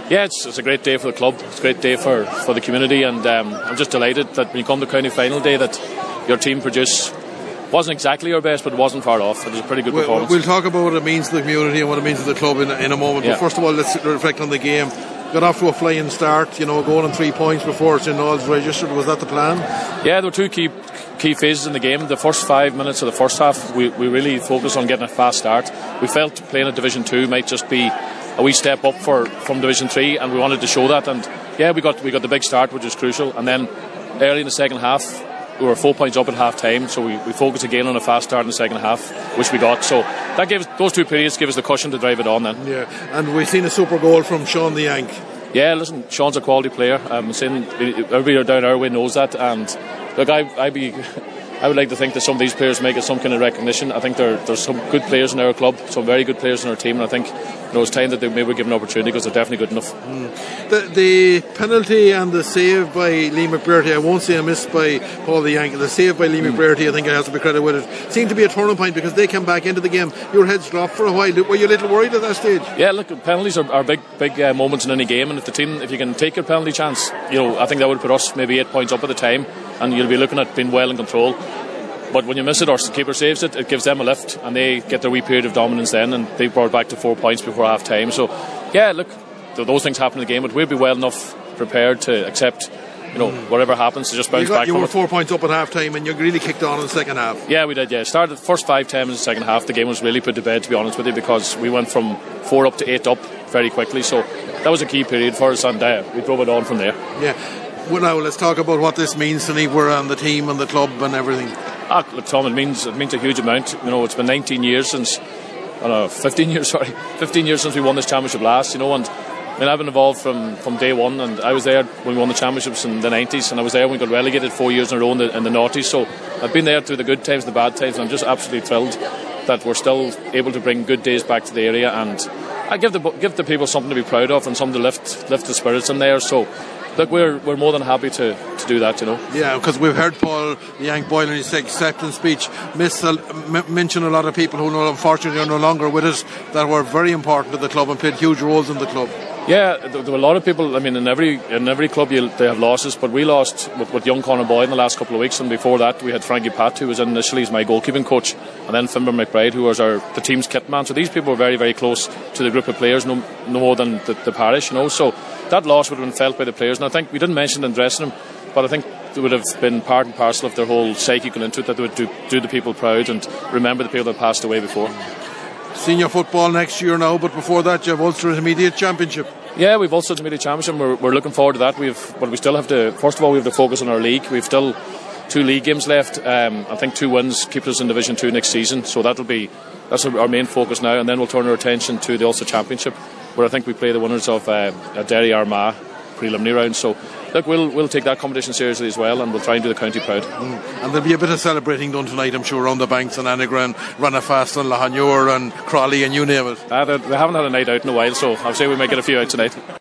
Yeah, it's a great day for the club. It's a great day for the community, and I'm just delighted that when you come to county final day that your team produced. Wasn't exactly our best, but it wasn't far off. It was a pretty good performance. We'll talk about what it means to the community and what it means to the club in a moment. Yeah. But first of all, let's reflect on the game. Got off to a flying start, going on 3 points before St. Noel's registered. Was that the plan? Yeah, there were two key phases in the game. The first 5 minutes of the first half, we really focused on getting a fast start. We felt playing at Division 2 might just be a wee step up from Division 3, and we wanted to show that. And yeah, we got the big start, which was crucial. And then early in the second half, we were 4 points up at half time, so we focused again on a fast start in the second half, which we got. So that gave us, those 2 periods gave us the cushion to drive it on then. Yeah, and we've seen a super goal from Sean the Yank. Yeah, listen, Sean's a quality player. I'm saying everybody down our way knows that, and look, I would like to think that some of these players make it some kind of recognition. I think there's some good players in our club, some very good players in our team, and I think it's time that they maybe give an opportunity because they're definitely good enough. The penalty and the save by Lee McBrearty, I won't say a miss by Paul the Yank, the save by Lee McBrearty, I think it has to be credited with it. Seemed to be a turning point because they came back into the game. Your heads dropped for a while. Were you a little worried at that stage? Yeah, look, penalties are big moments in any game, and if you can take your penalty chance, I think that would put us maybe 8 points up at the time, and you'll be looking at being well in control. But when you miss it or the keeper saves it, it gives them a lift and they get their wee period of dominance then, and they brought it back to 4 points before half time. So yeah, look, those things happen in the game, but we'll be well enough prepared to accept whatever happens, to just bounce back. You were 4 points up at half time and you really kicked on in the second half. Yeah, we did. Yeah, started the first 5 times in the second half. The game was really put to bed, to be honest with you, because we went from 4 up to 8 up very quickly. So that was a key period for us, and we drove it on from there. Yeah. Well, now let's talk about what this means to Nibor and the team and the club and everything. Look, Tom, it means a huge amount. It's been 19 years since, 15 years since we won this championship last. And I've been involved from day one, and I was there when we won the championships in the 90s, and I was there when we got relegated 4 years in a row in the noughties. So I've been there through the good times and the bad times, and I'm just absolutely thrilled that we're still able to bring good days back to the area, and I give the people something to be proud of and something to lift the spirits in there. So look, we're more than happy to do that, Yeah, because we've heard Paul Yank Boyle in his acceptance speech mention a lot of people who unfortunately are no longer with us that were very important to the club and played huge roles in the club. Yeah, there were a lot of people. I mean, in every club they have losses, but we lost with young Conor Boyd in the last couple of weeks, and before that we had Frankie Pat, who was initially as my goalkeeping coach, and then Finbar McBride, who was the team's kit man. So these people were very, very close to the group of players, no more than the parish, So that loss would have been felt by the players, and I think we didn't mention it in dressing room, but I think it would have been part and parcel of their whole psyche going into it, that they would do the people proud and remember the people that passed away before. Senior football next year now, but before that you have Ulster Intermediate Championship. Yeah, we've Ulster Intermediate Championship. We're looking forward to that. But we still have to. First of all, we have to focus on our league. We've still 2 league games left. I think 2 wins keep us in Division 2 next season. So that's our main focus now. And then we'll turn our attention to the Ulster Championship, where I think we play the winners of Derry Armagh preliminary round. So look, we'll take that competition seriously as well, and we'll try and do the county proud. And there'll be a bit of celebrating done tonight, I'm sure, around the banks and Annagran, Ranafast and Lahanure and Crawley and you name it. They haven't had a night out in a while, so I'll say we might get a few out tonight.